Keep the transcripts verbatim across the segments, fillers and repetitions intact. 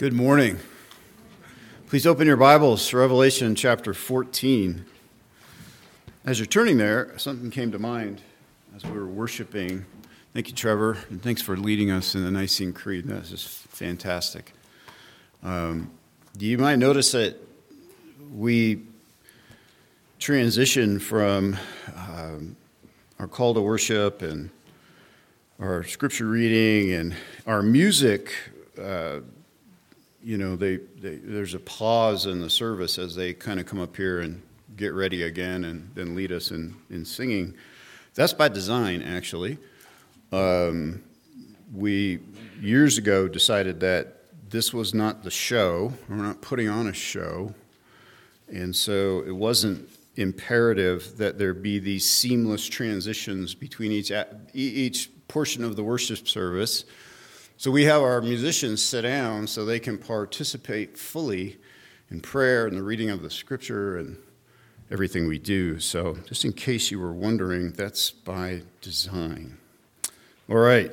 Good morning. Please open your Bibles to Revelation chapter fourteen. As you're turning there, something came to mind as we were worshiping. Thank you, Trevor, and thanks for leading us in the Nicene Creed. That's just fantastic. Um, you might notice that we transition from um, our call to worship and our scripture reading and our music. Uh, you know, they, they there's a pause in the service as they kind of come up here and get ready again and then lead us in, in singing. That's by design, actually. Um, we, years ago, decided that this was not the show. We're not putting on a show. And so it wasn't imperative that there be these seamless transitions between each each portion of the worship service. So we have our musicians sit down so they can participate fully in prayer and the reading of the scripture and everything we do. So just in case you were wondering, that's by design. All right.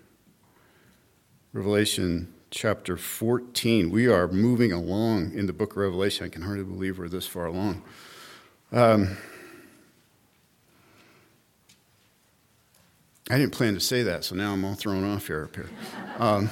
Revelation chapter fourteen. We are moving along in the book of Revelation. I can hardly believe we're this far along. Um, I didn't plan to say that, so now I'm all thrown off here up here. Um,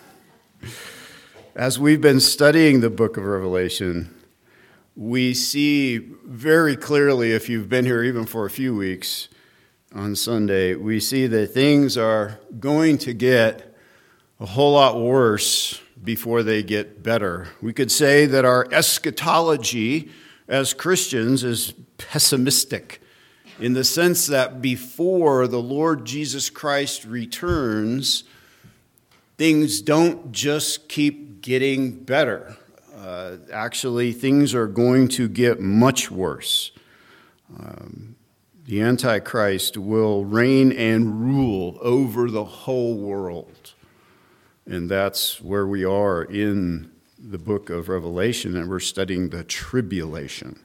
as we've been studying the book of Revelation, we see very clearly, if you've been here even for a few weeks on Sunday, we see that things are going to get a whole lot worse before they get better. We could say that our eschatology as Christians is pessimistic, in the sense that before the Lord Jesus Christ returns, things don't just keep getting better. Uh, actually, things are going to get much worse. Um, the Antichrist will reign and rule over the whole world. And that's where we are in the book of Revelation, and we're studying the tribulation.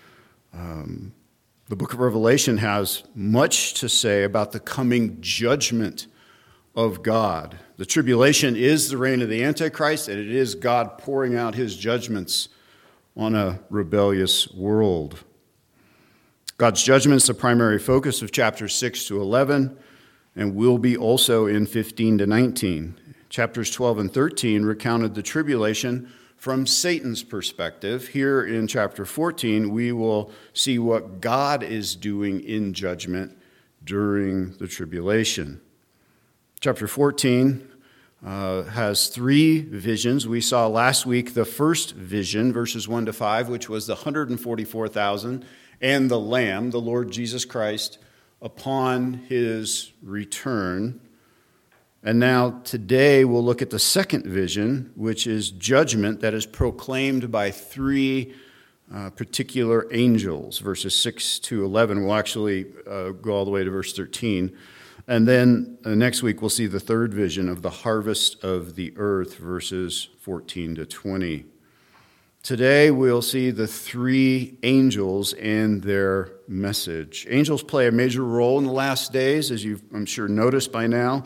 Um, The book of Revelation has much to say about the coming judgment of God. The tribulation is the reign of the Antichrist, and it is God pouring out his judgments on a rebellious world. God's judgment is the primary focus of chapters six to eleven, and will be also in fifteen to nineteen. Chapters twelve and thirteen recounted the tribulation from Satan's perspective. Here in chapter fourteen, we will see what God is doing in judgment during the tribulation. Chapter fourteen uh, has three visions. We saw last week the first vision, verses one to five, which was the one hundred forty-four thousand and the Lamb, the Lord Jesus Christ, upon his return. And now today we'll look at the second vision, which is judgment that is proclaimed by three uh, particular angels. Verses six to eleven. We'll actually uh, go all the way to verse thirteen. And then uh, next week we'll see the third vision of the harvest of the earth, verses fourteen to twenty. Today we'll see the three angels and their message. Angels play a major role in the last days, as you've, I'm sure, noticed by now.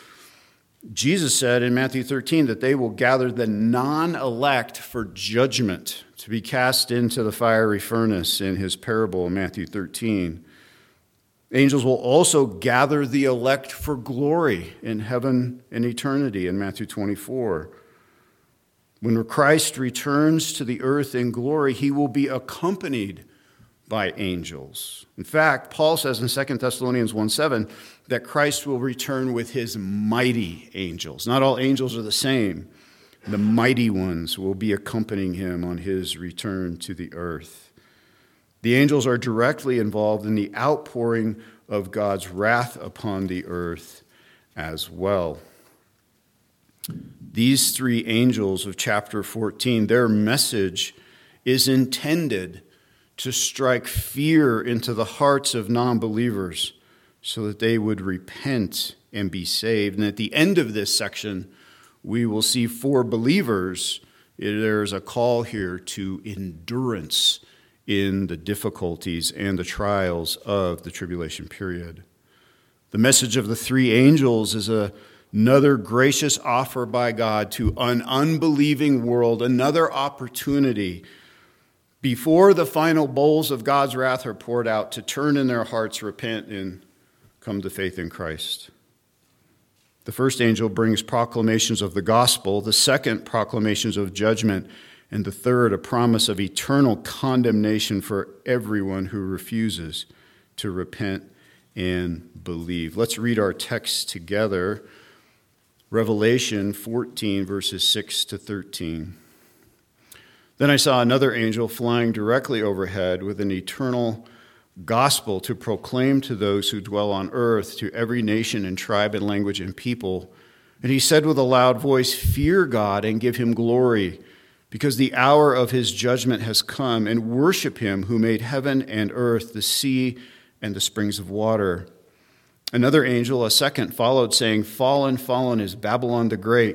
Jesus said in Matthew thirteen that they will gather the non-elect for judgment to be cast into the fiery furnace in his parable in Matthew thirteen. Angels will also gather the elect for glory in heaven and eternity in Matthew twenty-four. When Christ returns to the earth in glory, he will be accompanied by angels. In fact, Paul says in Second Thessalonians one seven that Christ will return with his mighty angels. Not all angels are the same. The mighty ones will be accompanying him on his return to the earth. The angels are directly involved in the outpouring of God's wrath upon the earth as well. These three angels of chapter fourteen, their message is intended to strike fear into the hearts of non-believers so that they would repent and be saved. And at the end of this section, we will see for believers, there's a call here to endurance in the difficulties and the trials of the tribulation period. The message of the three angels is a Another gracious offer by God to an unbelieving world, another opportunity before the final bowls of God's wrath are poured out to turn in their hearts, repent, and come to faith in Christ. The first angel brings proclamations of the gospel, the second, proclamations of judgment, and the third, a promise of eternal condemnation for everyone who refuses to repent and believe. Let's read our text together. Revelation fourteen, verses six to thirteen. Then I saw another angel flying directly overhead with an eternal gospel to proclaim to those who dwell on earth, to every nation and tribe and language and people. And he said with a loud voice, "Fear God and give him glory, because the hour of his judgment has come, and worship him who made heaven and earth, the sea, and the springs of water." Another angel, a second, followed, saying, "Fallen, fallen is Babylon the Great,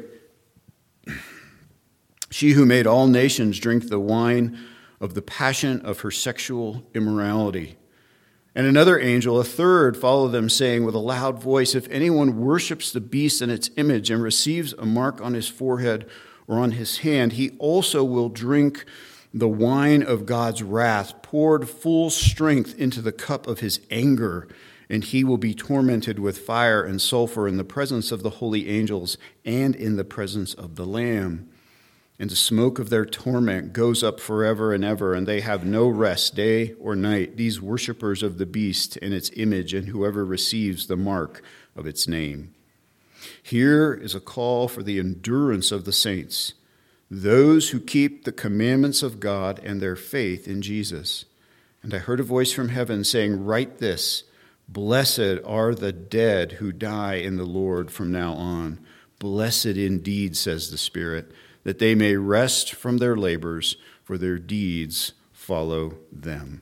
she who made all nations drink the wine of the passion of her sexual immorality." And another angel, a third, followed them, saying with a loud voice, "If anyone worships the beast and its image and receives a mark on his forehead or on his hand, he also will drink the wine of God's wrath, poured full strength into the cup of his anger, and he will be tormented with fire and sulfur in the presence of the holy angels and in the presence of the Lamb. And the smoke of their torment goes up forever and ever, and they have no rest day or night, these worshipers of the beast and its image, and whoever receives the mark of its name." Here is a call for the endurance of the saints, those who keep the commandments of God and their faith in Jesus. And I heard a voice from heaven saying, "Write this, blessed are the dead who die in the Lord from now on. Blessed indeed, says the Spirit, that they may rest from their labors, for their deeds follow them."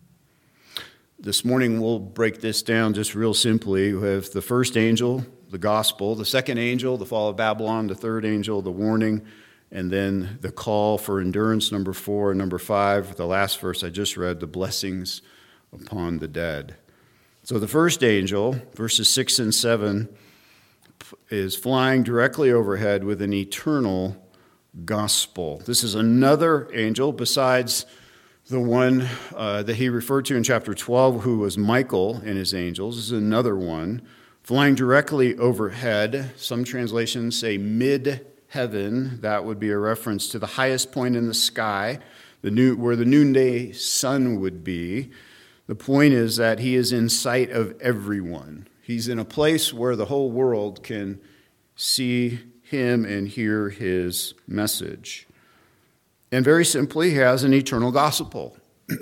This morning we'll break this down just real simply with the first angel, the gospel, the second angel, the fall of Babylon, the third angel, the warning, and then the call for endurance, number four, and number five, the last verse I just read, the blessings upon the dead. So the first angel, verses six and seven, is flying directly overhead with an eternal gospel. This is another angel besides the one uh, that he referred to in chapter twelve, who was Michael and his angels. This is another one flying directly overhead. Some translations say mid-heaven. That would be a reference to the highest point in the sky, the new, where the noonday sun would be. The point is that he is in sight of everyone. He's in a place where the whole world can see him and hear his message. And very simply, he has an eternal gospel.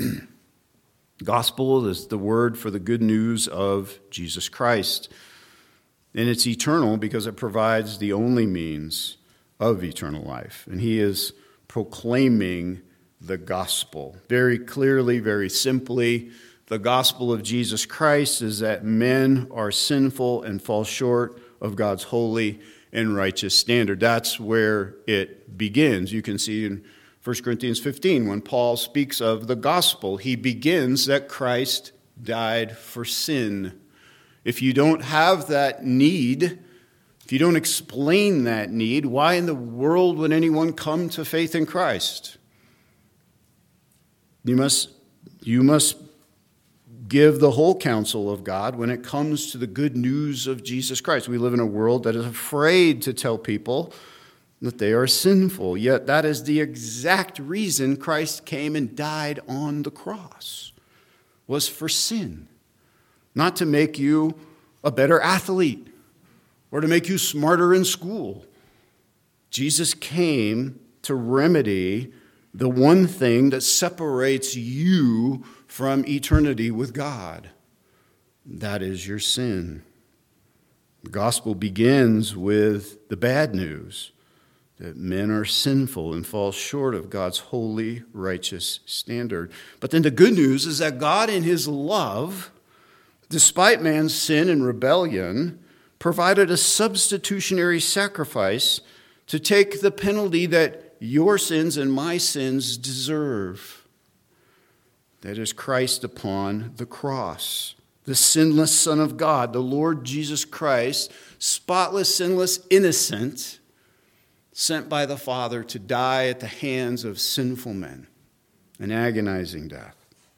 Gospel is the word for the good news of Jesus Christ. And it's eternal because it provides the only means of eternal life. And he is proclaiming the gospel. Very clearly, very simply, the gospel of Jesus Christ is that men are sinful and fall short of God's holy and righteous standard. That's where it begins. You can see in First Corinthians fifteen, when Paul speaks of the gospel, he begins that Christ died for sin. If you don't have that need, if you don't explain that need, why in the world would anyone come to faith in Christ? You must, you must give the whole counsel of God when it comes to the good news of Jesus Christ. We live in a world that is afraid to tell people that they are sinful, yet that is the exact reason Christ came and died on the cross, was for sin. Not to make you a better athlete or to make you smarter in school. Jesus came to remedy the one thing that separates you from eternity with God. That is your sin. The gospel begins with the bad news that men are sinful and fall short of God's holy, righteous standard. But then the good news is that God in his love, despite man's sin and rebellion, provided a substitutionary sacrifice to take the penalty that your sins and my sins deserve. That is Christ upon the cross. the sinless Son of God, the Lord Jesus Christ, spotless, sinless, innocent, sent by the Father to die at the hands of sinful men, an agonizing death.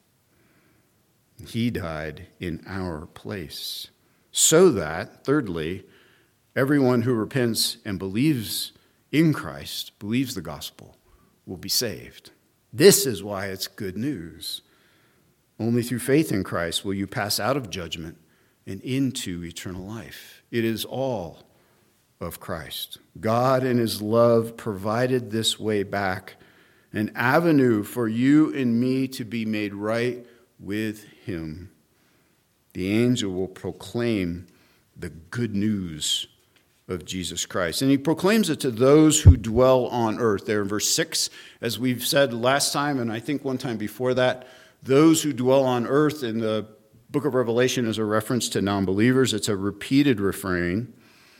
He died in our place, so that, thirdly, everyone who repents and believes in Christ, believes the gospel, will be saved. This is why it's good news. Only through faith in Christ will you pass out of judgment and into eternal life. It is all of Christ. God in his love provided this way back, an avenue for you and me to be made right with him. The angel will proclaim the good news of Jesus Christ. And he proclaims it to those who dwell on earth. There in verse six, as we've said last time, and I think one time before that, those who dwell on earth in the book of Revelation is a reference to non-believers. It's a repeated refrain.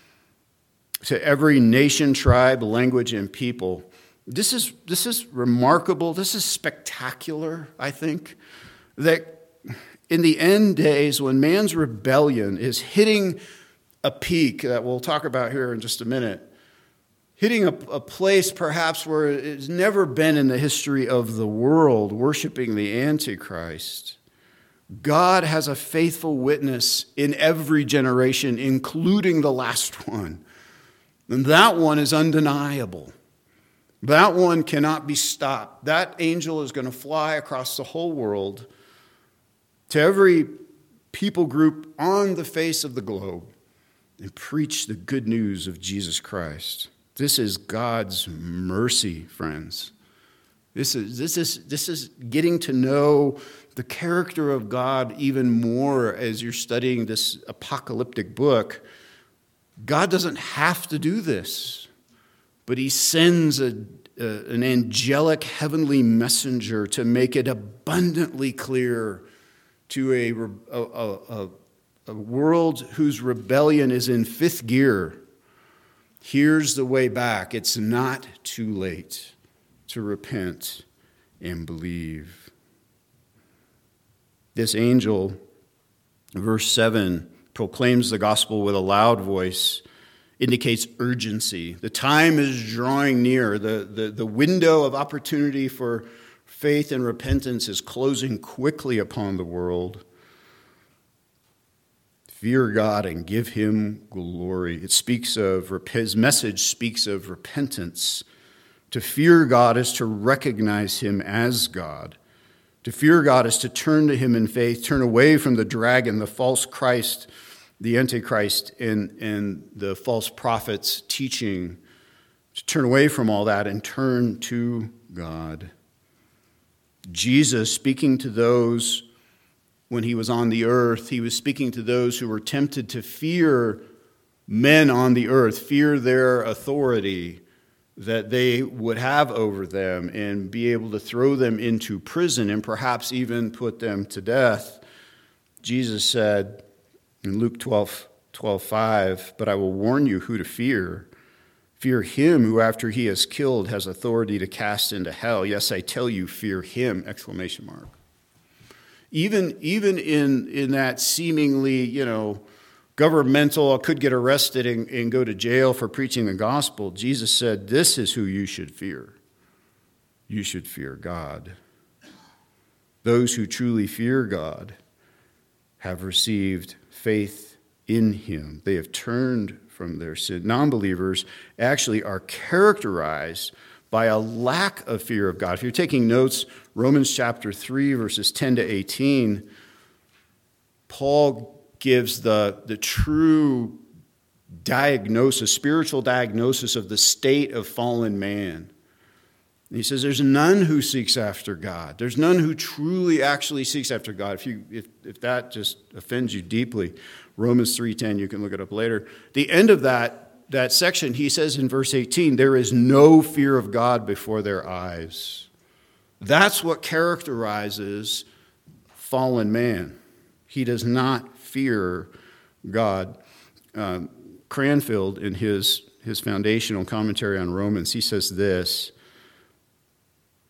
To every nation, tribe, language, and people. This is, this is remarkable. This is spectacular, I think, that in the end days, when man's rebellion is hitting a peak that we'll talk about here in just a minute, hitting a, a place perhaps where it's never been in the history of the world, worshiping the Antichrist, God has a faithful witness in every generation, including the last one. And that one is undeniable. That one cannot be stopped. That angel is going to fly across the whole world to every people group on the face of the globe and preach the good news of Jesus Christ. This is God's mercy, friends. This is, this is, this is getting to know the character of God even more as you're studying this apocalyptic book. God doesn't have to do this, but he sends a, a, an angelic heavenly messenger to make it abundantly clear to a, a, a, a world whose rebellion is in fifth gear. Here's the way back. It's not too late to repent and believe. This angel, verse seven, proclaims the gospel with a loud voice, indicates urgency. The time is drawing near. The, the, the window of opportunity for faith and repentance is closing quickly upon the world. Fear God and give him glory. It speaks of, his message speaks of repentance. To fear God is to recognize him as God. To fear God is to turn to him in faith, turn away from the dragon, the false Christ, the Antichrist, and, and the false prophets' teaching. To turn away from all that and turn to God. Jesus, speaking to those when he was on the earth, he was speaking to those who were tempted to fear men on the earth, fear their authority that they would have over them and be able to throw them into prison and perhaps even put them to death. Jesus said in Luke twelve, twelve five, "But I will warn you who to fear. Fear him who after he is killed has authority to cast into hell. Yes, I tell you, fear him!" Exclamation mark. Even, even in, in that seemingly, you know, governmental, I could get arrested and, and go to jail for preaching the gospel, Jesus said, this is who you should fear. You should fear God. Those who truly fear God have received faith in him. They have turned from their sin. Non-believers actually are characterized by a lack of fear of God. If you're taking notes, Romans chapter three, verses ten to eighteen, Paul gives the, the true diagnosis, spiritual diagnosis of the state of fallen man. And he says there's none who seeks after God. There's none who truly actually seeks after God. If you if, if that just offends you deeply, Romans three ten, you can look it up later. The end of that That section, he says in verse eighteen, there is no fear of God before their eyes. That's what characterizes fallen man. He does not fear God. Um, Cranfield, in his, his foundational commentary on Romans, he says this: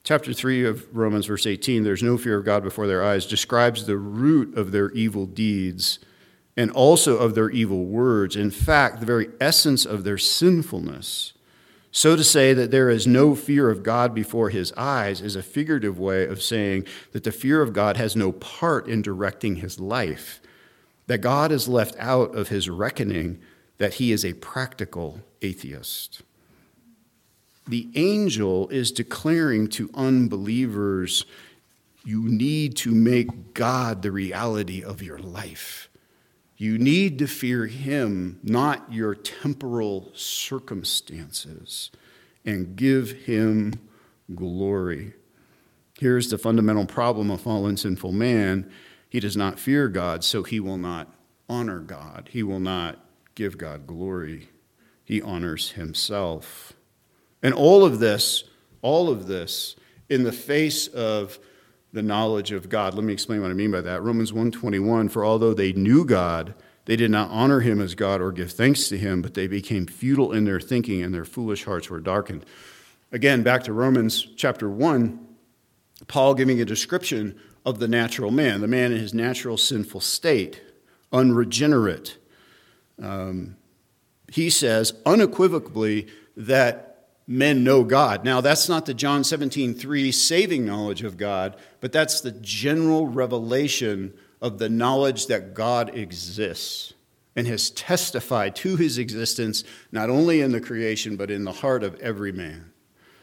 Chapter three of Romans, verse eighteen, there's no fear of God before their eyes, describes the root of their evil deeds and also of their evil words. In fact, the very essence of their sinfulness. So to say that there is no fear of God before his eyes is a figurative way of saying that the fear of God has no part in directing his life, that God is left out of his reckoning, that he is a practical atheist. The angel is declaring to unbelievers, you need to make God the reality of your life. You need to fear him, not your temporal circumstances, and give him glory. Here's the fundamental problem of fallen sinful man. He does not fear God, so he will not honor God. He will not give God glory. He honors himself. And all of this, all of this, in the face of the knowledge of God. Let me explain what I mean by that. Romans one twenty-one, for although they knew God, they did not honor him as God or give thanks to him, but they became futile in their thinking and their foolish hearts were darkened. Again, back to Romans chapter one, Paul giving a description of the natural man, the man in his natural sinful state, unregenerate. Um, he says unequivocally that men know God. Now, that's not the John seventeen three saving knowledge of God, but that's the general revelation of the knowledge that God exists and has testified to his existence, not only in the creation, but in the heart of every man.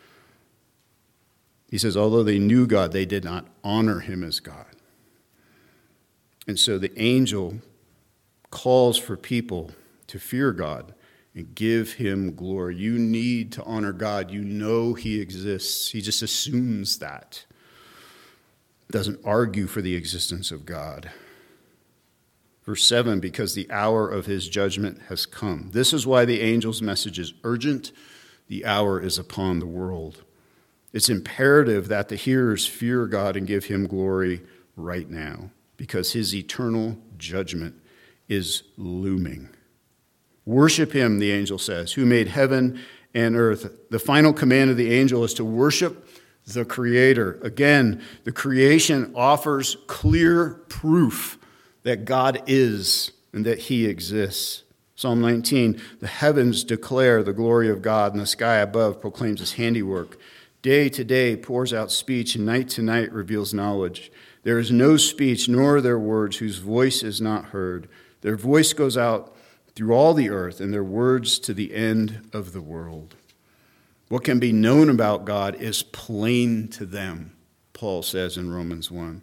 He says, although they knew God, they did not honor him as God. And so the angel calls for people to fear God and give him glory. You need to honor God. You know he exists. He just assumes that. Doesn't argue for the existence of God. Verse seven, because the hour of his judgment has come. This is why the angel's message is urgent. The hour is upon the world. It's imperative that the hearers fear God and give him glory right now, because his eternal judgment is looming. Worship him, the angel says, who made heaven and earth. The final command of the angel is to worship the Creator. Again, the creation offers clear proof that God is and that he exists. Psalm nineteen, the heavens declare the glory of God, and the sky above proclaims his handiwork. Day to day pours out speech, and night to night reveals knowledge. There is no speech, nor are there words whose voice is not heard. Their voice goes out through all the earth, and their words to the end of the world. What can be known about God is plain to them, Paul says in Romans one.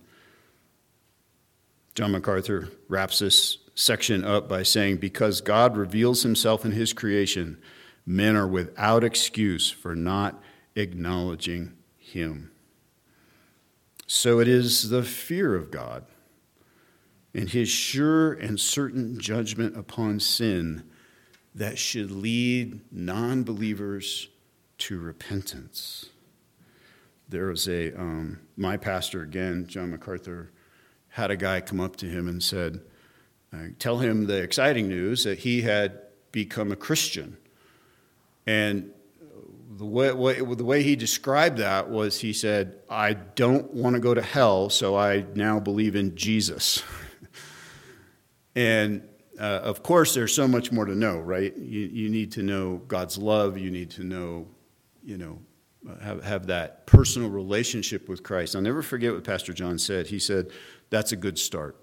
John MacArthur wraps this section up by saying, because God reveals himself in his creation, men are without excuse for not acknowledging him. So it is the fear of God and his sure and certain judgment upon sin that should lead non-believers to repentance. There was a, um, my pastor again, John MacArthur, had a guy come up to him and said, uh, tell him the exciting news that he had become a Christian. And the way, way, the way he described that was he said, I don't want to go to hell, so I now believe in Jesus. And uh, of course, there's so much more to know, right? You, you need to know God's love. You need to know, you know, have, have that personal relationship with Christ. I'll never forget what Pastor John said. He said, that's a good start.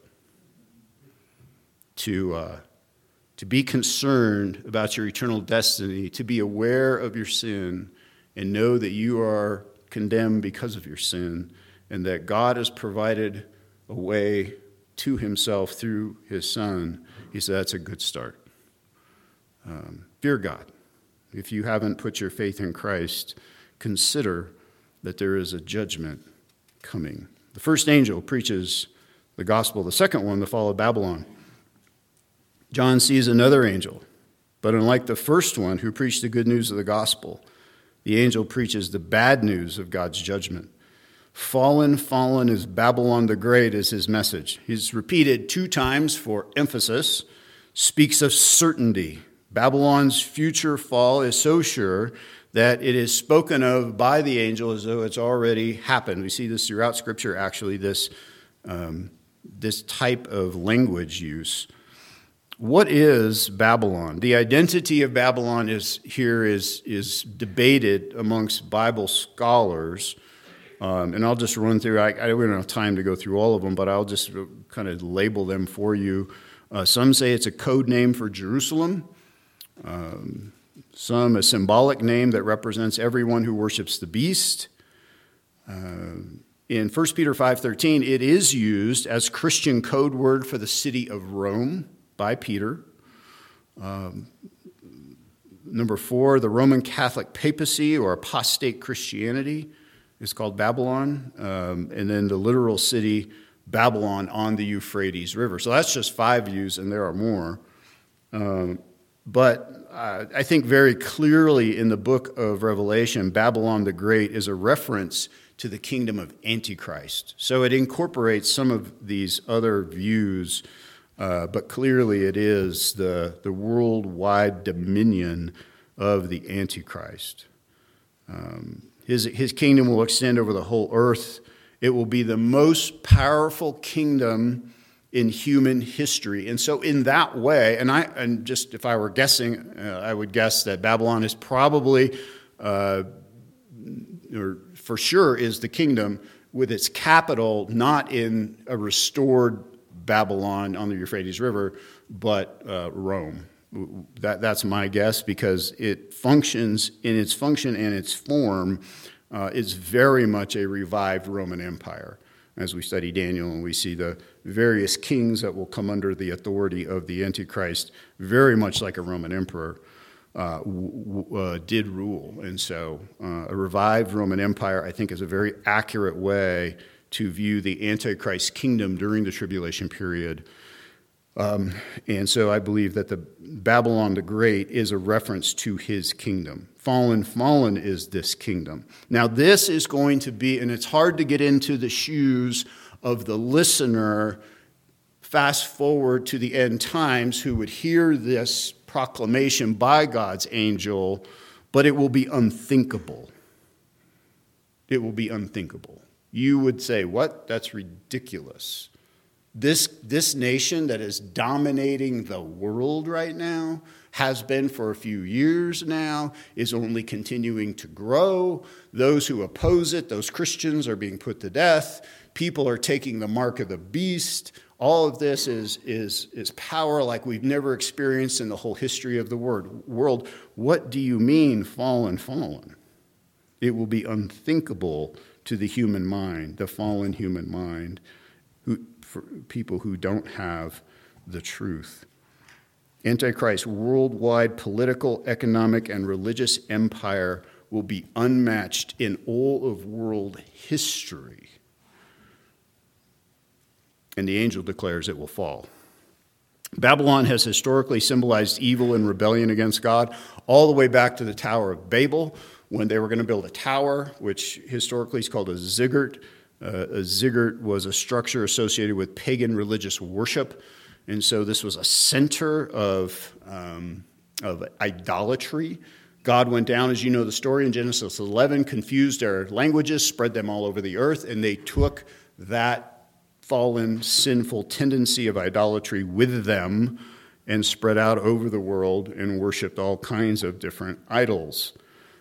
To, uh, to be concerned about your eternal destiny, to be aware of your sin, and know that you are condemned because of your sin, and that God has provided a way to himself through his Son. He said that's a good start. Um, fear God. If you haven't put your faith in Christ, consider that there is a judgment coming. The first angel preaches the gospel. The second one, the fall of Babylon. John sees another angel, but unlike the first one who preached the good news of the gospel, the angel preaches the bad news of God's judgment. Fallen, fallen is Babylon the Great is his message. He's repeated two times for emphasis, speaks of certainty. Babylon's future fall is so sure that it is spoken of by the angel as though it's already happened. We see this throughout Scripture, actually, this, um, this type of language use. What is Babylon? The identity of Babylon is here is, is debated amongst Bible scholars. Um, and I'll just run through, I, I don't have time to go through all of them, but I'll just kind of label them for you. Uh, some say it's a code name for Jerusalem. Um, some a symbolic name that represents everyone who worships the beast. Uh, in First Peter five thirteen, it is used as Christian code word for the city of Rome by Peter. Um, number four, the Roman Catholic papacy or apostate Christianity is called Babylon. Um, and then the literal city, Babylon on the Euphrates River. So that's just five views, and there are more. Um, but uh, I think very clearly in the book of Revelation, Babylon the Great is a reference to the kingdom of Antichrist. So it incorporates some of these other views, uh, but clearly it is the, the worldwide dominion of the Antichrist. Um, his, his kingdom will extend over the whole earth. It will be the most powerful kingdom in human history. And so in that way, and I and just if I were guessing, uh, I would guess that Babylon is probably, uh, or for sure is the kingdom with its capital not in a restored Babylon on the Euphrates River, but uh, Rome. That, that's my guess, because it functions in its function and its form. Uh, is very much a revived Roman Empire. As we study Daniel and we see the various kings that will come under the authority of the Antichrist, very much like a Roman emperor, uh, w- w- uh, did rule. And so uh, a revived Roman Empire, I think, is a very accurate way to view the Antichrist kingdom during the tribulation period. Um, and so I believe that the Babylon the Great is a reference to his kingdom. Fallen, fallen is this kingdom. Now this is going to be, and it's hard to get into the shoes of the listener, fast forward to the end times, who would hear this proclamation by God's angel, but it will be unthinkable. It will be unthinkable. You would say, what? That's ridiculous. This, this nation that is dominating the world right now, has been for a few years now, is only continuing to grow. Those who oppose it, those Christians, are being put to death. People are taking the mark of the beast. All of this is, is, is power like we've never experienced in the whole history of the world. What do you mean, fallen, fallen? It will be unthinkable to the human mind, the fallen human mind, who, for people who don't have the truth. Antichrist's worldwide political, economic, and religious empire will be unmatched in all of world history. And the angel declares it will fall. Babylon has historically symbolized evil and rebellion against God, all the way back to the Tower of Babel, when they were going to build a tower, which historically is called a ziggurat. Uh, a ziggurat was a structure associated with pagan religious worship. And so this was a center of, um, of idolatry. God went down, as you know the story in Genesis eleven, confused their languages, spread them all over the earth, and they took that fallen, sinful tendency of idolatry with them and spread out over the world and worshiped all kinds of different idols.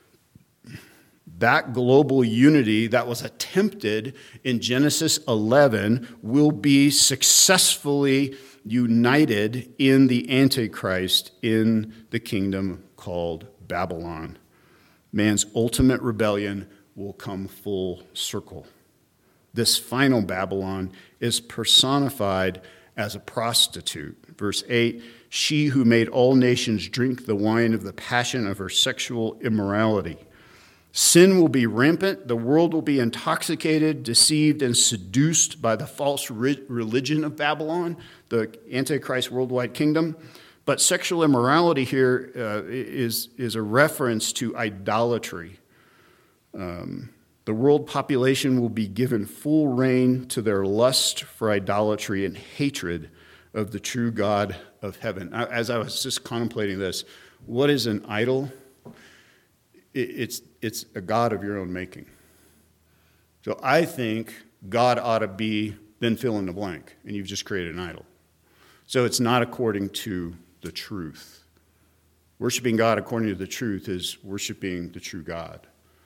That global unity that was attempted in Genesis eleven will be successfully united in the Antichrist in the kingdom called Babylon. Man's ultimate rebellion will come full circle. This final Babylon is personified as a prostitute. Verse eight, she who made all nations drink the wine of the passion of her sexual immorality. Sin will be rampant, the world will be intoxicated, deceived, and seduced by the false re- religion of Babylon, the Antichrist worldwide kingdom. But sexual immorality here uh, is, is a reference to idolatry. Um, the world population will be given full rein to their lust for idolatry and hatred of the true God of heaven. As I was just contemplating this, what is an idol? It's, it's a god of your own making. So I think God ought to be, then fill in the blank, and you've just created an idol. So it's not according to the truth. Worshiping God according to the truth is worshiping the true God.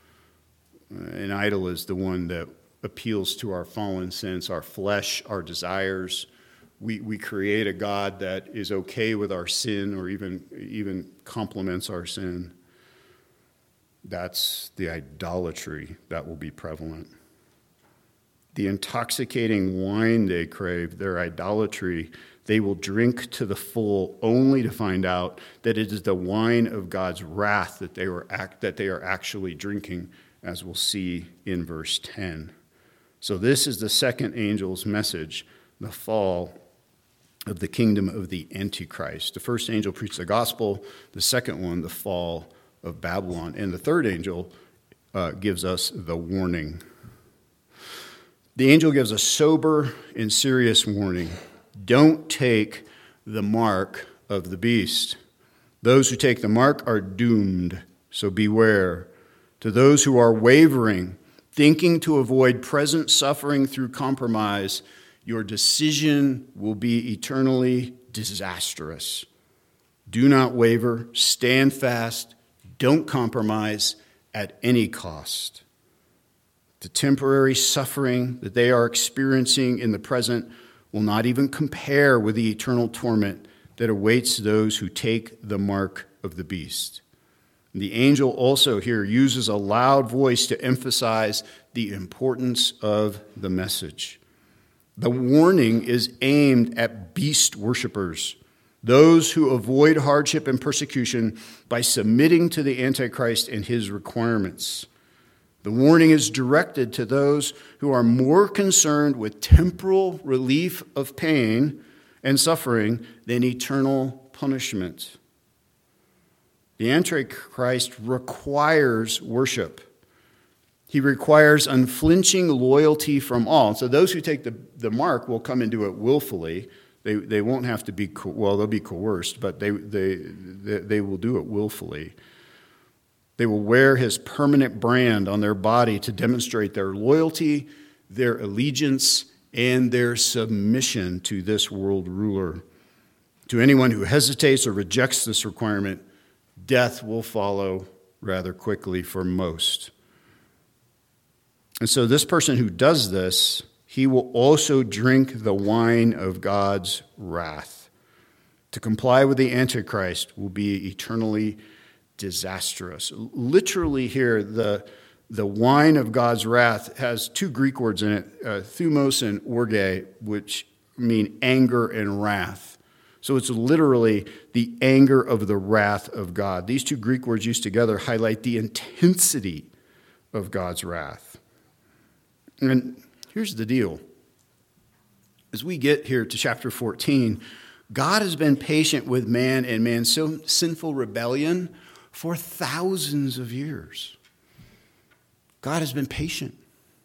An idol is the one that appeals to our fallen sense, our flesh, our desires. We we create a God that is okay with our sin or even, even complements our sin. That's the idolatry that will be prevalent. The intoxicating wine they crave, their idolatry, they will drink to the full only to find out that it is the wine of God's wrath that they were act, that they are actually drinking, as we'll see in verse ten. So this is the second angel's message, the fall of the kingdom of the Antichrist. The first angel preached the gospel, the second one, the fall of Babylon. And the third angel uh, gives us the warning. The angel gives a sober and serious warning. Don't take the mark of the beast. Those who take the mark are doomed, so beware. To those who are wavering, thinking to avoid present suffering through compromise, your decision will be eternally disastrous. Do not waver, stand fast, don't compromise at any cost. The temporary suffering that they are experiencing in the present will not even compare with the eternal torment that awaits those who take the mark of the beast. The angel also here uses a loud voice to emphasize the importance of the message. The warning is aimed at beast worshipers, those who avoid hardship and persecution by submitting to the Antichrist and his requirements. The warning is directed to those who are more concerned with temporal relief of pain and suffering than eternal punishment. The Antichrist requires worship. He requires unflinching loyalty from all. So those who take the, the mark will come and do it willfully. They they won't have to be, co- well, they'll be coerced, but they, they, they, they will do it willfully. They will wear his permanent brand on their body to demonstrate their loyalty, their allegiance, and their submission to this world ruler. To anyone who hesitates or rejects this requirement, death will follow rather quickly for most. And so this person who does this, he will also drink the wine of God's wrath. To comply with the Antichrist will be eternally disastrous. Literally here, the, the wine of God's wrath has two Greek words in it, uh, thumos and orge, which mean anger and wrath. So it's literally the anger of the wrath of God. These two Greek words used together highlight the intensity of God's wrath. And here's the deal. As we get here to chapter fourteen, God has been patient with man and man's sinful rebellion for thousands of years. God has been patient.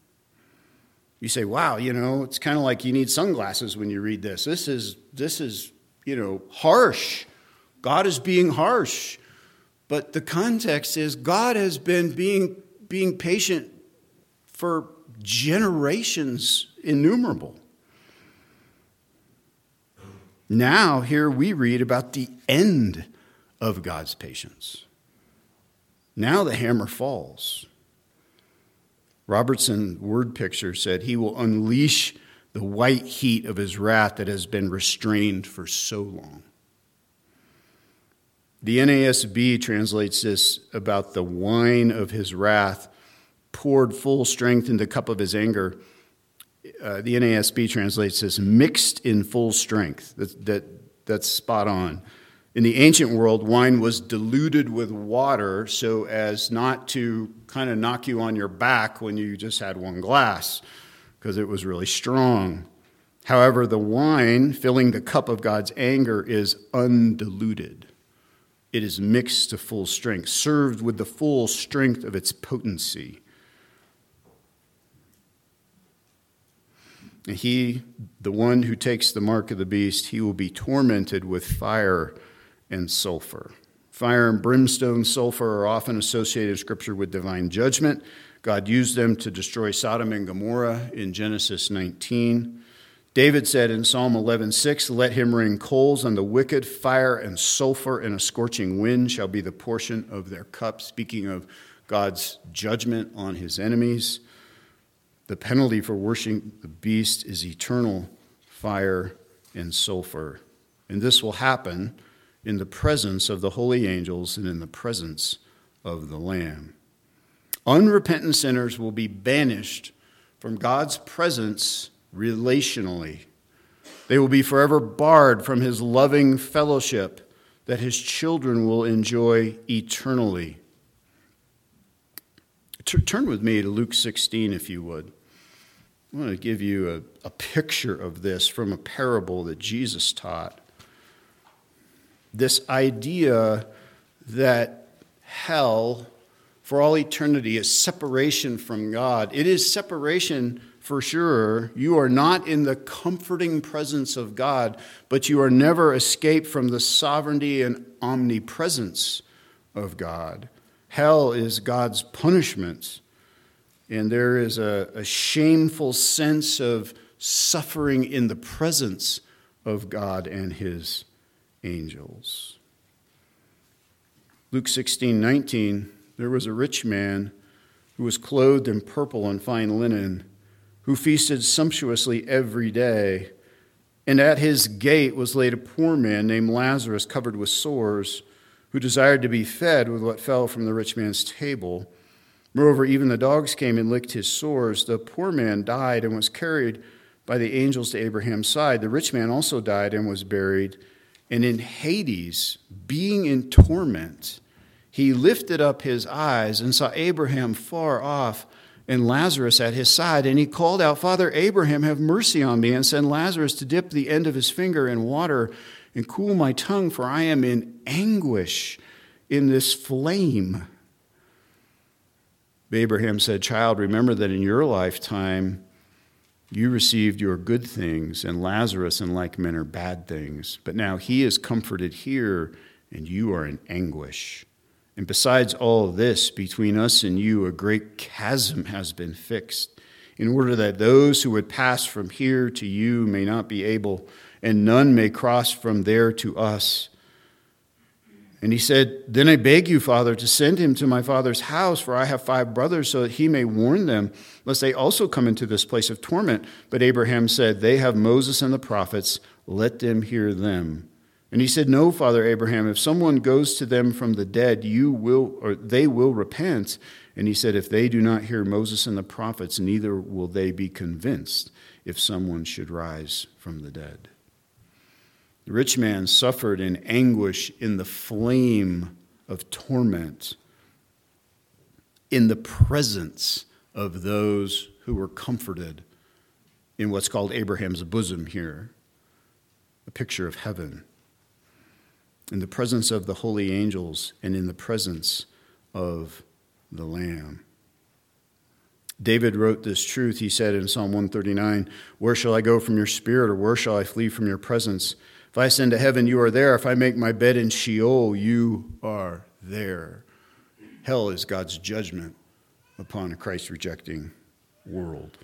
You say, wow, you know, it's kind of like you need sunglasses when you read this. This is, this is, you know, harsh. God is being harsh. But the context is God has been being, being patient for generations innumerable. Now, here we read about the end of God's patience. Now the hammer falls. Robertson Word Picture said he will unleash the white heat of his wrath that has been restrained for so long. The N A S B translates this about the wine of his wrath poured full strength in the cup of his anger. Uh, the N A S B translates this mixed in full strength. That, that, that's spot on. In the ancient world, wine was diluted with water so as not to kind of knock you on your back when you just had one glass, because it was really strong. However, the wine filling the cup of God's anger is undiluted. It is mixed to full strength, served with the full strength of its potency. And he, the one who takes the mark of the beast, he will be tormented with fire and sulfur. Fire and brimstone, sulfur are often associated in Scripture with divine judgment. God used them to destroy Sodom and Gomorrah in Genesis nineteen. David said in Psalm eleven six, "Let him rain coals on the wicked, fire and sulfur and a scorching wind shall be the portion of their cup," speaking of God's judgment on his enemies. The penalty for worshiping the beast is eternal fire and sulfur. And this will happen in the presence of the holy angels and in the presence of the Lamb. Unrepentant sinners will be banished from God's presence relationally. They will be forever barred from his loving fellowship that his children will enjoy eternally. Turn with me to Luke sixteen, if you would. I want to give you a, a picture of this from a parable that Jesus taught. This idea that hell, for all eternity, is separation from God. It is separation for sure. You are not in the comforting presence of God, but you are never escaped from the sovereignty and omnipresence of God. Hell is God's punishment. And there is a, a shameful sense of suffering in the presence of God and his angels. Luke sixteen nineteen, there was a rich man who was clothed in purple and fine linen, who feasted sumptuously every day. And at his gate was laid a poor man named Lazarus, covered with sores, who desired to be fed with what fell from the rich man's table. Moreover, even the dogs came and licked his sores. The poor man died and was carried by the angels to Abraham's side. The rich man also died and was buried. And in Hades, being in torment, he lifted up his eyes and saw Abraham far off and Lazarus at his side. And he called out, "Father Abraham, have mercy on me, and send Lazarus to dip the end of his finger in water and cool my tongue, for I am in anguish in this flame." Abraham said, "Child, remember that in your lifetime you received your good things, and Lazarus in like manner bad things. But now he is comforted here, and you are in anguish. And besides all this, between us and you a great chasm has been fixed, in order that those who would pass from here to you may not be able, and none may cross from there to us." And he said, "Then I beg you, Father, to send him to my father's house, for I have five brothers, so that he may warn them, lest they also come into this place of torment." But Abraham said, "They have Moses and the prophets, let them hear them." And he said, "No, Father Abraham, if someone goes to them from the dead, you will, or they will repent." And he said, "If they do not hear Moses and the prophets, neither will they be convinced if someone should rise from the dead." The rich man suffered in anguish in the flame of torment, in the presence of those who were comforted in what's called Abraham's bosom here, a picture of heaven, in the presence of the holy angels and in the presence of the Lamb. David wrote this truth. He said in Psalm one thirty-nine, "Where shall I go from your spirit, or where shall I flee from your presence? If I ascend to heaven, you are there. If I make my bed in Sheol, you are there." Hell is God's judgment upon a Christ-rejecting world.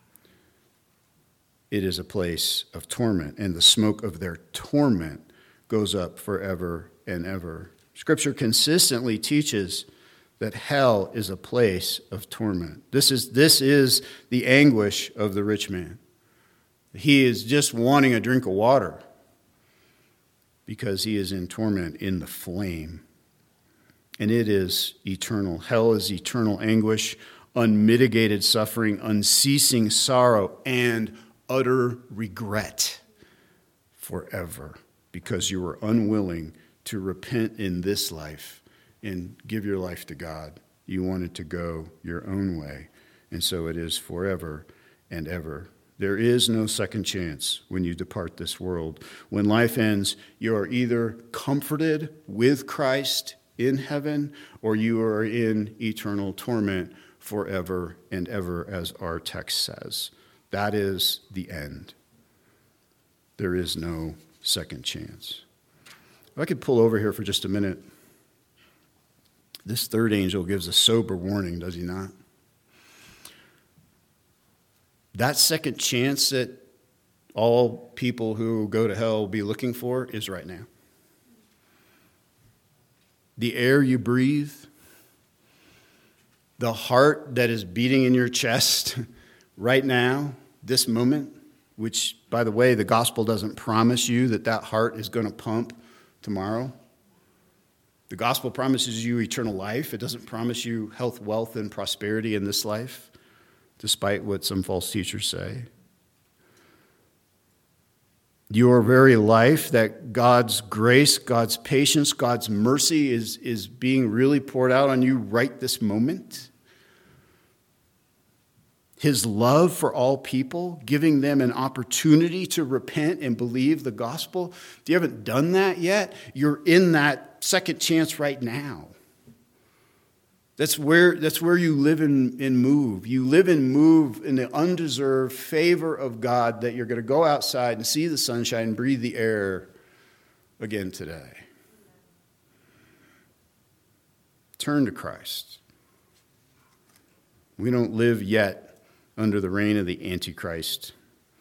It is a place of torment, and the smoke of their torment goes up forever and ever. Scripture consistently teaches that hell is a place of torment. This is, this is the anguish of the rich man. He is just wanting a drink of water, because he is in torment in the flame. And it is eternal. Hell is eternal anguish, unmitigated suffering, unceasing sorrow, and utter regret forever, because you were unwilling to repent in this life and give your life to God. You wanted to go your own way. And so it is forever and ever. There is no second chance when you depart this world. When life ends, you are either comforted with Christ in heaven, or you are in eternal torment forever and ever, as our text says. That is the end. There is no second chance. If I could pull over here for just a minute. This third angel gives a sober warning, does he not? That second chance that all people who go to hell will be looking for is right now. The air you breathe, the heart that is beating in your chest right now, this moment, which, by the way, the gospel doesn't promise you that that heart is going to pump tomorrow. The gospel promises you eternal life. It doesn't promise you health, wealth, and prosperity in this life, despite what some false teachers say. Your very life, that God's grace, God's patience, God's mercy is, is being really poured out on you right this moment. His love for all people, giving them an opportunity to repent and believe the gospel. If you haven't done that yet, you're in that second chance right now. That's where, that's where you live and, and move. You live and move in the undeserved favor of God that you're going to go outside and see the sunshine and breathe the air again today. Turn to Christ. We don't live yet under the reign of the Antichrist.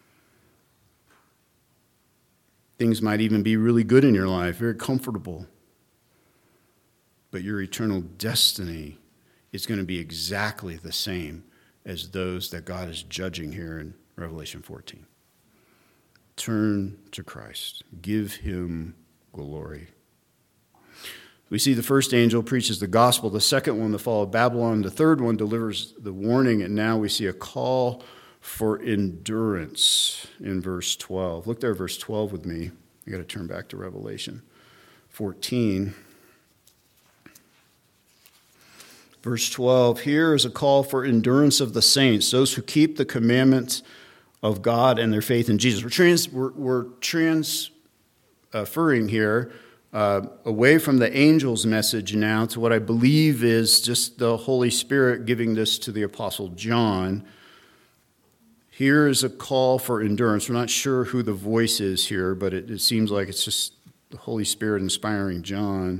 Things might even be really good in your life, very comfortable. But your eternal destiny is going to be exactly the same as those that God is judging here in Revelation fourteen. Turn to Christ. Give him glory. We see the first angel preaches the gospel, the second one, the fall of Babylon, the third one delivers the warning, and now we see a call for endurance in verse twelve. Look there at verse twelve with me. You got to turn back to Revelation fourteen. Verse twelve, here is a call for endurance of the saints, those who keep the commandments of God and their faith in Jesus. We're, trans, we're, we're transferring here uh, away from the angel's message now to what I believe is just the Holy Spirit giving this to the Apostle John. Here is a call for endurance. We're not sure who the voice is here, but it, it seems like it's just the Holy Spirit inspiring John.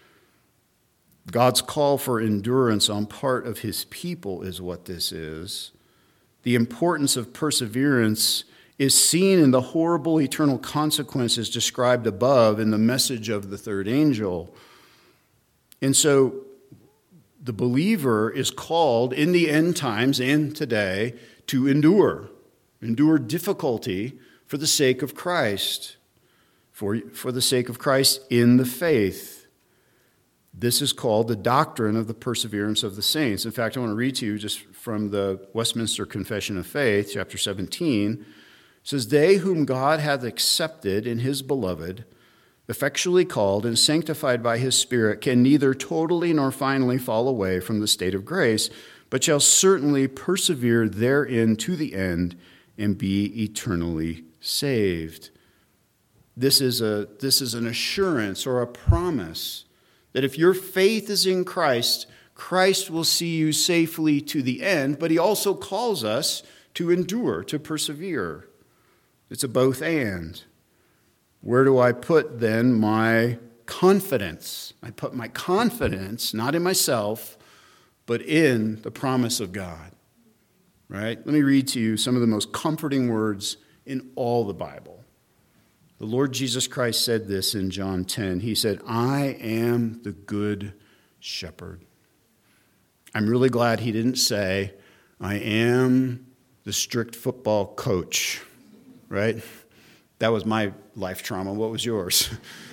God's call for endurance on part of his people is what this is. The importance of perseverance is seen in the horrible eternal consequences described above in the message of the third angel. And so the believer is called in the end times and today to endure, endure difficulty for the sake of Christ, for, for the sake of Christ in the faith. This is called the doctrine of the perseverance of the saints. In fact, I want to read to you just from the Westminster Confession of Faith, chapter seventeen. It says, they whom God hath accepted in his beloved, effectually called and sanctified by his Spirit, can neither totally nor finally fall away from the state of grace, but shall certainly persevere therein to the end and be eternally saved. This is a, this is an assurance or a promise that if your faith is in Christ, Christ will see you safely to the end, but he also calls us to endure, to persevere. It's a both and. Where do I put then my confidence? I put my confidence not in myself, but in the promise of God. Right? Let me read to you some of the most comforting words in all the Bible. The Lord Jesus Christ said this in John ten. He said, I am the good shepherd. I'm really glad he didn't say, I am the strict football coach, right? That was my life trauma. What was yours?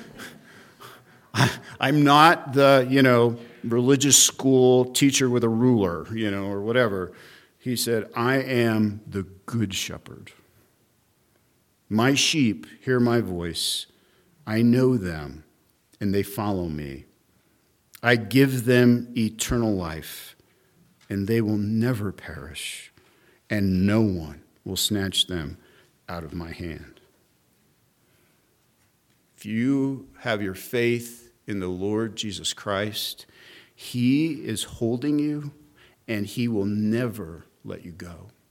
I, I'm not the, you know, religious school teacher with a ruler, you know, or whatever. He said, I am the good shepherd. My sheep hear my voice. I know them, and they follow me. I give them eternal life, and they will never perish, and no one will snatch them out of my hand. If you have your faith in the Lord Jesus Christ, he is holding you, and he will never let you go.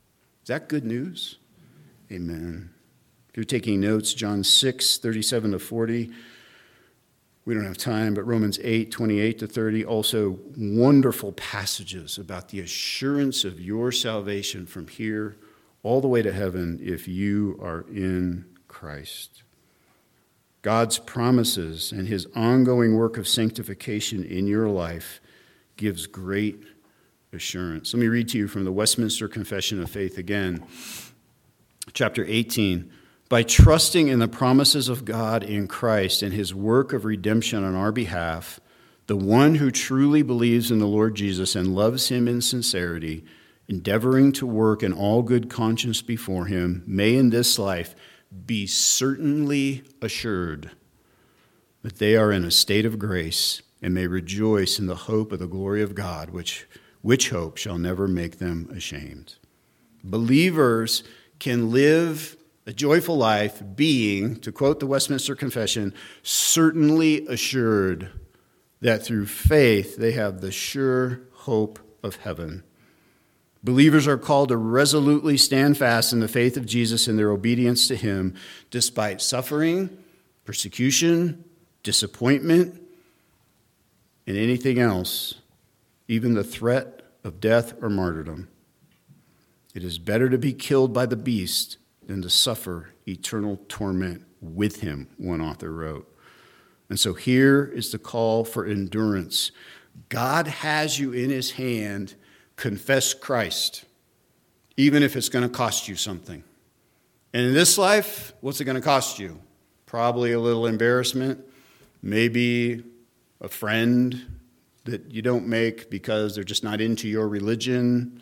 that good news? Amen. If you're taking notes, John six, thirty-seven to forty. We don't have time, but Romans eight, twenty-eight to thirty, also wonderful passages about the assurance of your salvation from here all the way to heaven if you are in Christ. God's promises and his ongoing work of sanctification in your life gives great assurance. Let me read to you from the Westminster Confession of Faith again, chapter eighteen. By trusting in the promises of God in Christ and his work of redemption on our behalf, the one who truly believes in the Lord Jesus and loves him in sincerity, endeavoring to work in all good conscience before him, may in this life be certainly assured that they are in a state of grace and may rejoice in the hope of the glory of God, which, which hope shall never make them ashamed. Believers can live a joyful life being, to quote the Westminster Confession, certainly assured that through faith they have the sure hope of heaven. Believers are called to resolutely stand fast in the faith of Jesus and their obedience to him, despite suffering, persecution, disappointment, and anything else, even the threat of death or martyrdom. It is better to be killed by the beast than to suffer eternal torment with him, one author wrote. And so here is the call for endurance. God has you in his hand. Confess Christ, even if it's going to cost you something. And in this life, what's it going to cost you? Probably a little embarrassment, maybe a friend that you don't make because they're just not into your religion.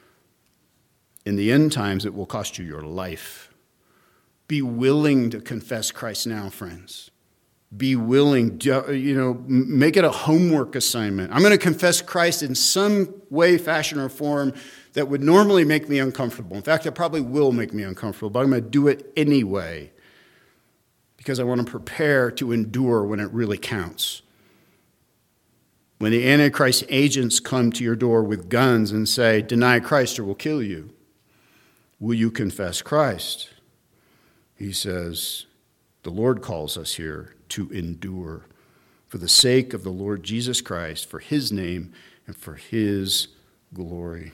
In the end times, it will cost you your life. Be willing to confess Christ now, friends. Be willing, you know, make it a homework assignment. I'm going to confess Christ in some way, fashion, or form that would normally make me uncomfortable. In fact, it probably will make me uncomfortable, but I'm going to do it anyway because I want to prepare to endure when it really counts. When the Antichrist agents come to your door with guns and say, deny Christ or we'll kill you, will you confess Christ? He says, the Lord calls us here to endure for the sake of the Lord Jesus Christ, for his name and for his glory.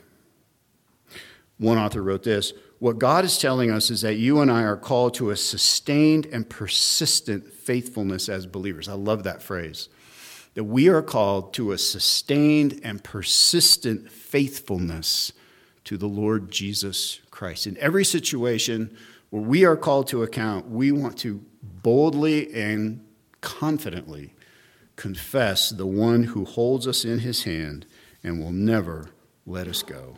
One author wrote this, what God is telling us is that you and I are called to a sustained and persistent faithfulness as believers. I love that phrase. That we are called to a sustained and persistent faithfulness to the Lord Jesus Christ. In every situation where we are called to account, we want to boldly and confidently confess the one who holds us in his hand and will never let us go.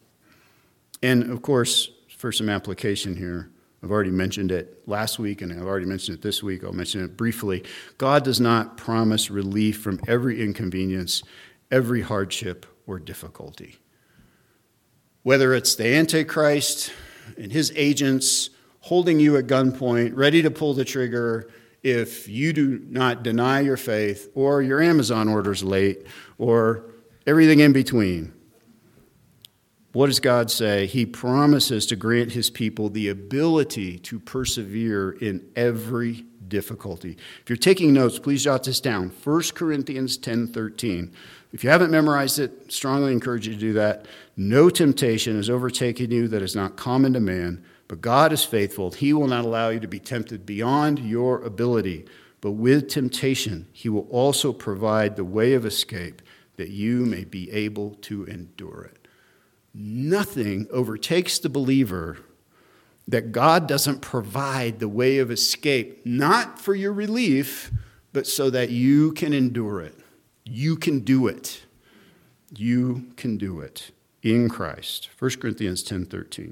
And of course, for some application here, I've already mentioned it last week and I've already mentioned it this week. I'll mention it briefly. God does not promise relief from every inconvenience, every hardship or difficulty. Whether it's the Antichrist and his agents holding you at gunpoint, ready to pull the trigger if you do not deny your faith, or your Amazon order's late, or everything in between. What does God say? He promises to grant his people the ability to persevere in every difficulty. If you're taking notes, please jot this down. First Corinthians ten thirteen. If you haven't memorized it, strongly encourage you to do that. No temptation has overtaken you that is not common to man, but God is faithful. He will not allow you to be tempted beyond your ability. But with temptation, he will also provide the way of escape that you may be able to endure it. Nothing overtakes the believer that God doesn't provide the way of escape, not for your relief, but so that you can endure it. You can do it. You can do it in Christ. First Corinthians ten thirteen.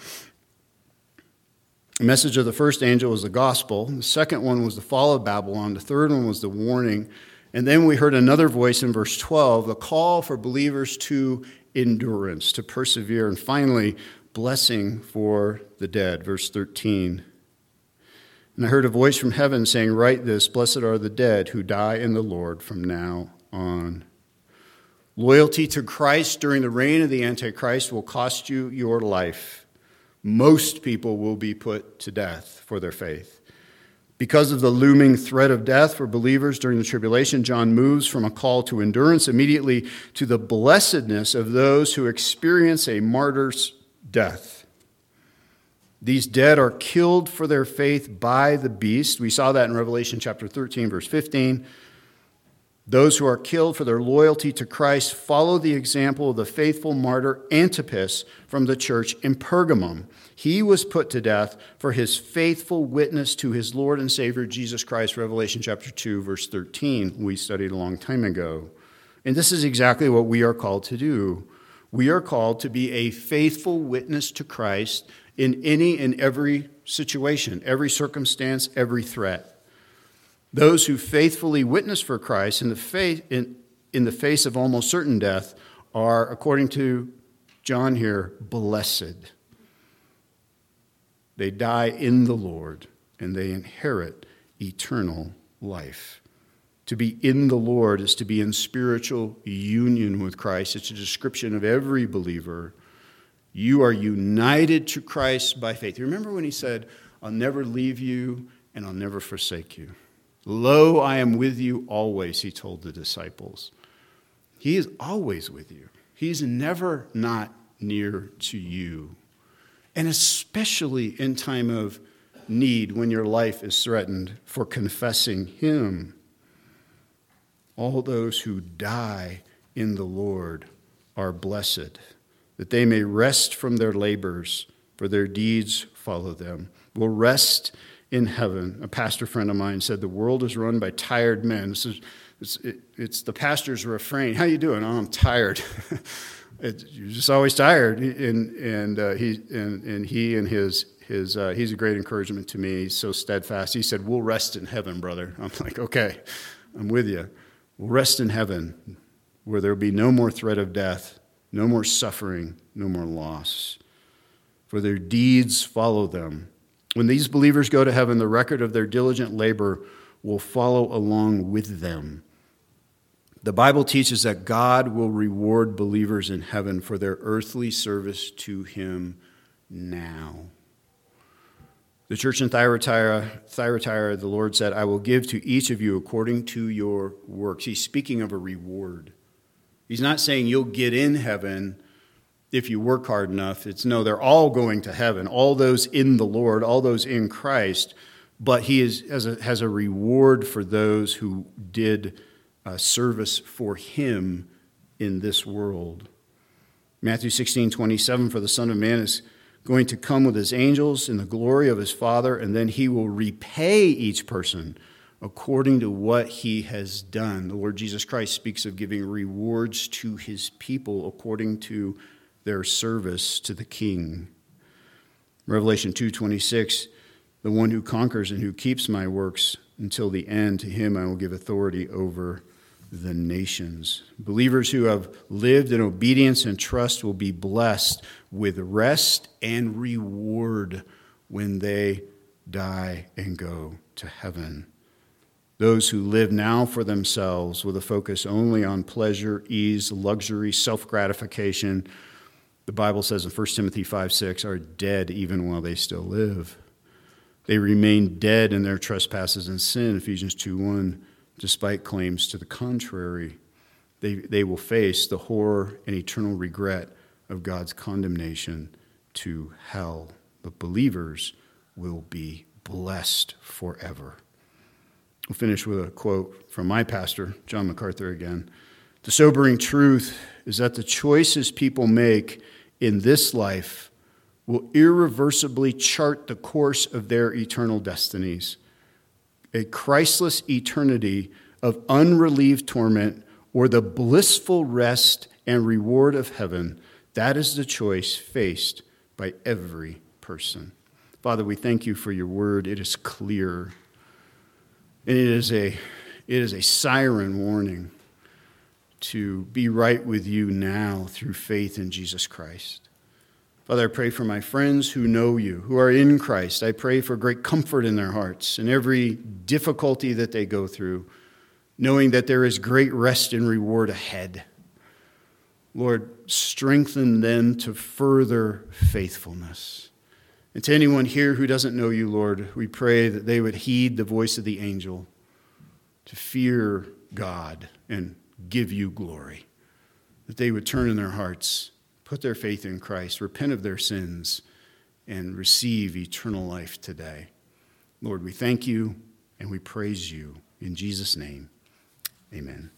The message of the first angel was the gospel. The second one was the fall of Babylon. The third one was the warning. And then we heard another voice in verse twelve, the call for believers to endurance, to persevere. And finally, blessing for the dead. Verse thirteen. And I heard a voice from heaven saying, write this, blessed are the dead who die in the Lord from now on. Loyalty to Christ during the reign of the Antichrist will cost you your life. most people will be put to death for their faith. Because of the looming threat of death for believers during the tribulation, John moves from a call to endurance immediately to the blessedness of those who experience a martyr's death. These dead are killed for their faith by the beast. We saw that in Revelation chapter thirteen, verse fifteen. Those who are killed for their loyalty to Christ follow the example of the faithful martyr Antipas from the church in Pergamum. He was put to death for his faithful witness to his Lord and Savior Jesus Christ, Revelation chapter two, verse thirteen, we studied a long time ago. And this is exactly what we are called to do. We are called to be a faithful witness to Christ in any and every situation, every circumstance, every threat. Those who faithfully witness for Christ in the, face, in, in the face of almost certain death are, according to John here, blessed. They die in the Lord, and they inherit eternal life. To be in the Lord is to be in spiritual union with Christ. It's a description of every believer. You are united to Christ by faith. You remember when he said, I'll never leave you and I'll never forsake you. Lo, I am with you always, he told the disciples. He is always with you. He's never not near to you. And especially in time of need, when your life is threatened, for confessing him. All those who die in the Lord are blessed, that they may rest from their labors, for their deeds follow them. Will rest in heaven. A pastor friend of mine said, the world is run by tired men. This is, it's, it, it's the pastor's refrain. How you doing? Oh, I'm tired. it, you're just always tired. And and uh, he and, and he and his his uh, he's a great encouragement to me. He's so steadfast. He said, we'll rest in heaven, brother. I'm like, okay, I'm with you. We'll rest in heaven, where there will be no more threat of death, no more suffering, no more loss. For their deeds follow them. When these believers go to heaven, the record of their diligent labor will follow along with them. The Bible teaches that God will reward believers in heaven for their earthly service to him now. The church in Thyatira, Thyatira, the Lord said, I will give to each of you according to your works. He's speaking of a reward. He's not saying you'll get in heaven if you work hard enough. It's no, they're all going to heaven, all those in the Lord, all those in Christ, but he is has a, has a reward for those who did uh, service for him in this world. Matthew sixteen twenty-seven, for the Son of Man is going to come with his angels in the glory of his Father, and then he will repay each person according to what he has done. The Lord Jesus Christ speaks of giving rewards to his people according to their service to the King. Revelation two twenty-six, the one who conquers and who keeps my works until the end, to him I will give authority over the nations. Believers who have lived in obedience and trust will be blessed with rest and reward when they die and go to heaven. Those who live now for themselves with a focus only on pleasure, ease, luxury, self-gratification, the Bible says in First Timothy five six, are dead even while they still live. They remain dead in their trespasses and sin, Ephesians two one, despite claims to the contrary. They, they will face the horror and eternal regret of God's condemnation to hell. But believers will be blessed forever. We'll finish with a quote from my pastor, John MacArthur again. The sobering truth is that the choices people make in this life will irreversibly chart the course of their eternal destinies. A Christless eternity of unrelieved torment or the blissful rest and reward of heaven, that is the choice faced by every person. Father, we thank you for your word. It is clear. And it is a, it is a siren warning to be right with you now through faith in Jesus Christ. Father, I pray for my friends who know you, who are in Christ. I pray for great comfort in their hearts in every difficulty that they go through, knowing that there is great rest and reward ahead. Lord, strengthen them to further faithfulness. And to anyone here who doesn't know you, Lord, we pray that they would heed the voice of the angel, to fear God and give you glory, that they would turn in their hearts, put their faith in Christ, repent of their sins, and receive eternal life today. Lord, we thank you and we praise you. In Jesus' name, amen.